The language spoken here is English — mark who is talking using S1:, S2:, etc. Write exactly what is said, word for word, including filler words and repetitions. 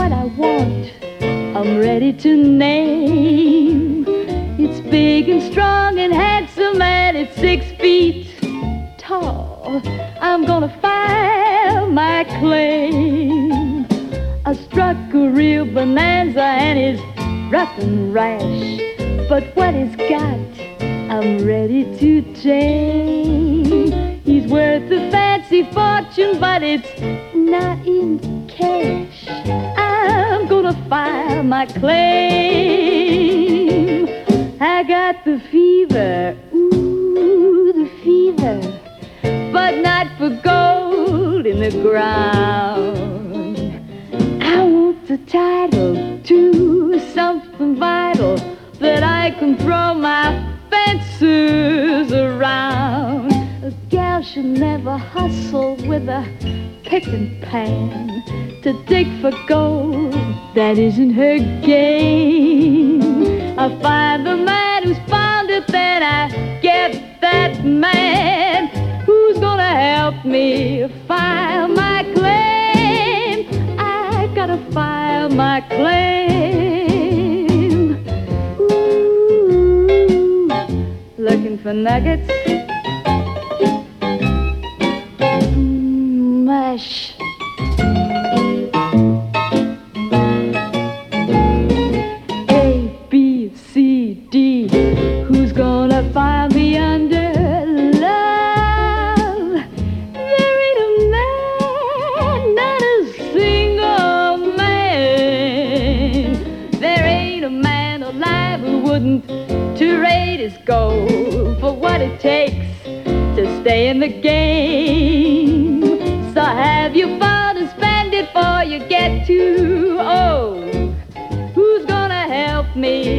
S1: what I want, I'm ready to name. It's big and strong and handsome and it's six feet tall. I'm gonna file my claim. I struck a real bonanza and it's rough and rash, but what he's got, I'm ready to tame. He's worth a fancy fortune, but it's not in cash. I'm gonna file my claim. I got the fever, ooh, the fever, but not for gold in the ground. I want the title to something vital that I can throw my fences around. A gal should never hustle with a pick and pan to dig for gold that isn't her game. I find the man who's found it, then I get that man who's gonna help me file my claim. I gotta file my claim. Ooh, looking for nuggets? Mm, mush. Who's gonna find me under love? There ain't a man, not a single man. There ain't a man alive who wouldn't trade his gold for what it takes to stay in the game. So have your fun and spend it before you get too old. Who's gonna help me